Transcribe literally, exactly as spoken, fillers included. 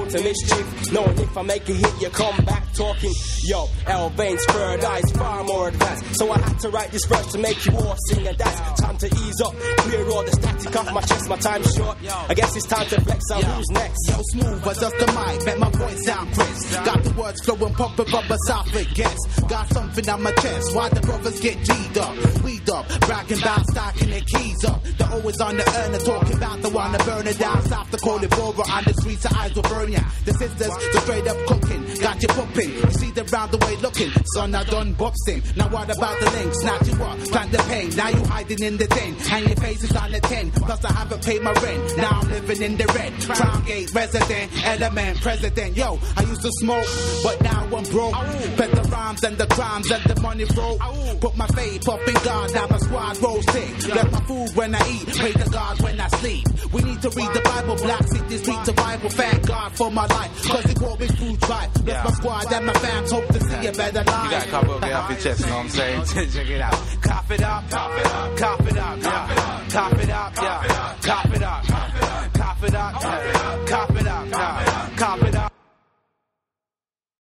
to mischief, knowing if I make a hit, you come back talking. Yo, L-Vane's third eye's far more advanced, so I had to write this verse to make you all sing and dance. Time to ease up, clear all the static off my chest, my time's short. I guess it's time to flex out. Who's next? Yo, smooth, adjust the mic, make my voice sound crisp. Got the words flowing, pumping from esophagus. Got something on my chest, why the brothers get G'd up, weed up, bragging about stacking their keys up. They're always on the earner, talking about the one to burn it down south, to call it Bora. On the streets, the eyes will burn ya. The sisters, the straight up cooking, got you pumping. You see them round the way looking, son, I done boxing. Now what about the links? Snatch you up, plant the pain. Now you hiding in the den, and your face is on the ten. Plus I haven't paid my rent, now I'm living in the red. Crown Gate resident, element, president. Yo, I used to smoke, but now I'm broke. Bet the rhymes and the crimes and the money broke. Put my faith up in God, now my squad rolls sick. Left my food when I eat, pray to God when I sleep. We need to read the Bible, Black City Street survival. Thank God for my life, cause it brought me through tribe. Bless yeah. my squad and my fans, hope to see a better life. You gotta cover up, get off your chest, you know what I'm saying? Check it out. Cough it up, cough it up, cough it up, yeah. Cough it up, yeah. Cough it up, cough it up, cough it up, cough it up, cough it up, cough it up,